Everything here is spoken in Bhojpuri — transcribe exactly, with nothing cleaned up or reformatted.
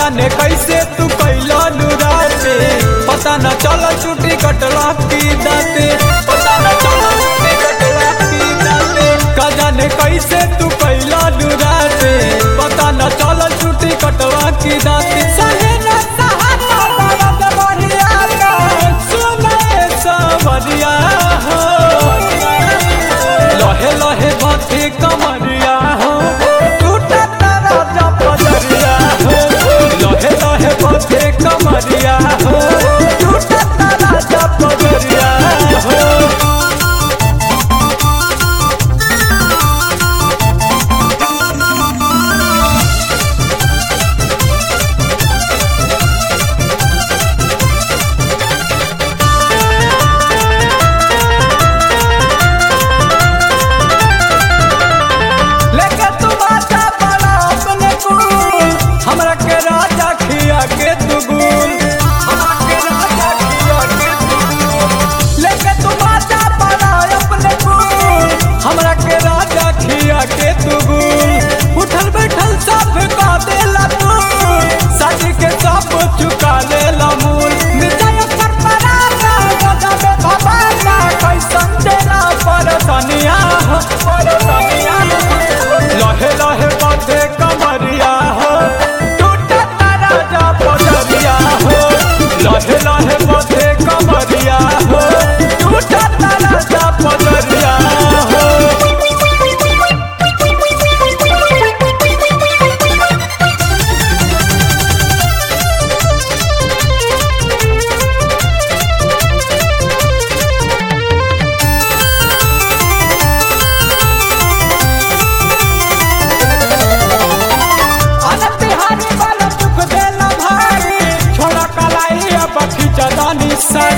जाने कैसे तू कैला लुराते पता न चला छुट्टी कटला की दाते पता न चला छुट्टी कटला की दाते का जाने कैसे तू कैला लुराते पता न चला छुट्टी कटला की दाते सहे न सहाता बड़ा बढ़िया सुने सवरिया हो लहे लहे बाते कमरिया हो टूटा तारा जा पदरिया हो लहे लहे बाते कमरिया हो टूटा तारा जा पदरिया हो हमरा के राजा खिया के तू गुल हमरा के राजा खिया के तू गुल लेके तू बाजा बना अपने गुल हमरा के राजा खिया के तू गुल उठल बैठल सब का देला तू साजी के सब चुका लेला मूल मिजाय पर पराना गदा में भवाना कैसन तेरा परसनिया परसनिया लहे लहे बाते कमरिया हो लहे लहे बाते कमरिया हो टूटा तारा जा पदरिया हो आनंद बिहारी वाला दुख देला भारी छोड़ा कलाई अब खिंचदानी सा